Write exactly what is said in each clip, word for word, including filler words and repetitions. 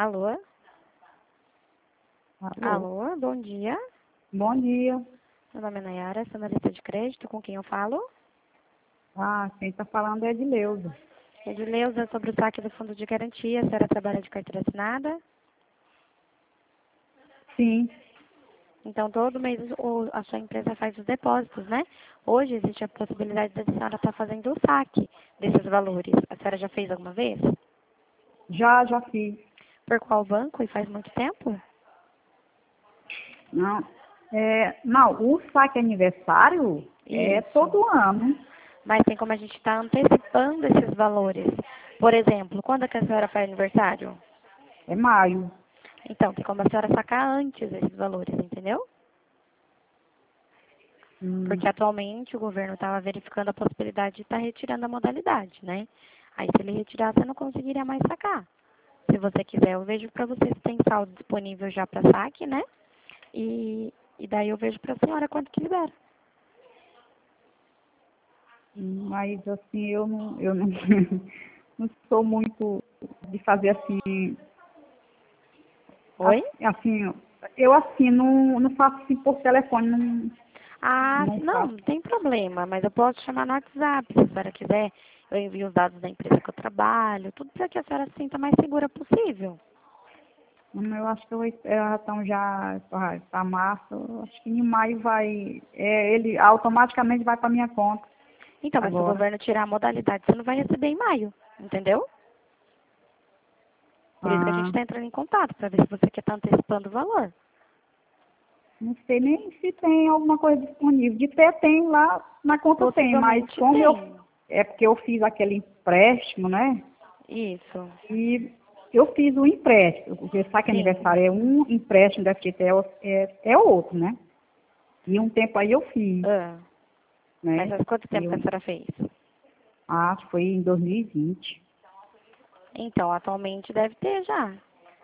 Alô? Alô? Alô, bom dia. Bom dia. Meu nome é Nayara, sou analista de crédito. Com quem eu falo? Ah, quem está falando é Edileuza. Edileuza, sobre o saque do fundo de garantia. A senhora trabalha de carteira assinada? Sim, Então, todo mês o- a sua empresa faz os depósitos, né? Hoje existe a possibilidade da senhora estar fazendo o saque desses valores. A senhora já fez alguma vez? já, já fiz. Por qual banco e faz muito tempo? Não, é, não, o saque aniversário é Isso. todo ano. Mas tem como a gente estar antecipando esses valores. Por exemplo, quando é que a senhora faz aniversário? É maio. Então, tem como a senhora sacar antes esses valores, entendeu? Hum, Porque atualmente o governo estava verificando a possibilidade de estar retirando a modalidade, né? Aí se ele retirar, você não conseguiria mais sacar. Se você quiser, eu vejo para você se tem saldo disponível já para saque, né? E, e daí eu vejo para a senhora quanto que libera. mas assim, eu não, eu não, não sou muito de fazer assim, Oi? assim, eu assim, não, não faço assim por telefone, não, Ah, não não, faço. não tem problema, mas eu posso chamar no WhatsApp, se a senhora quiser. Eu envio os dados da empresa que eu trabalho, tudo para que a senhora se sinta mais segura possível. Hum, Eu acho que eu vou esperar, então já para março, eu acho que em maio vai, é, ele automaticamente vai para minha conta Então, mas se o agora. governo tirar a modalidade, você não vai receber em maio, entendeu? Por isso que a gente Ah, está entrando em contato, para ver se você quer estar antecipando o valor. não sei nem se tem alguma coisa disponível. De ter, tem lá na conta tem, mas Possivelmente como eu, tem. é porque eu fiz aquele empréstimo, né? Isso. E eu fiz o empréstimo, porque sabe que Sim. aniversário é um, empréstimo da F G T é, o- é, é outro, né? E um tempo aí eu fiz, Ah, mas né? faz quanto E tempo que a eu, senhora fez? ah, foi em dois mil e vinte. Então, atualmente deve ter já.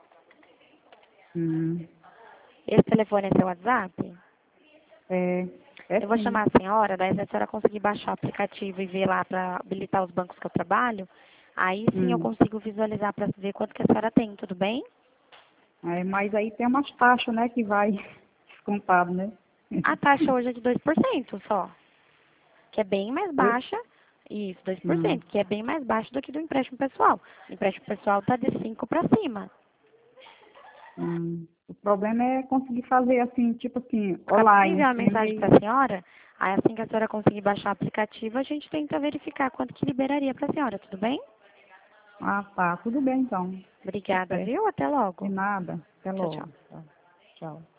Hum, Esse telefone é seu WhatsApp? é, é Eu vou sim. chamar a senhora, daí se a senhora conseguir baixar o aplicativo e ver lá para habilitar os bancos que eu trabalho, aí sim eu Hum. consigo visualizar para ver quanto que a senhora tem, tudo bem? É, mas aí tem umas taxas, né, que vai descontado, né? A taxa hoje é de dois por cento só, que é bem mais Eu, baixa. Isso, dois por hum, cento, que é bem mais baixo do que do empréstimo pessoal. O empréstimo pessoal está de cinco para cima. hum. O problema é conseguir fazer assim, tipo assim, Acabei de online, enviar uma assim, é mensagem meio... para a senhora, aí assim que a senhora conseguir baixar o aplicativo, a gente tenta verificar quanto que liberaria para a senhora, tudo bem? Ah, tá, tudo bem então. Tá Obrigada, certo. viu? Até De logo. nada. Até Tchau, tchau. logo. Tá. Tchau.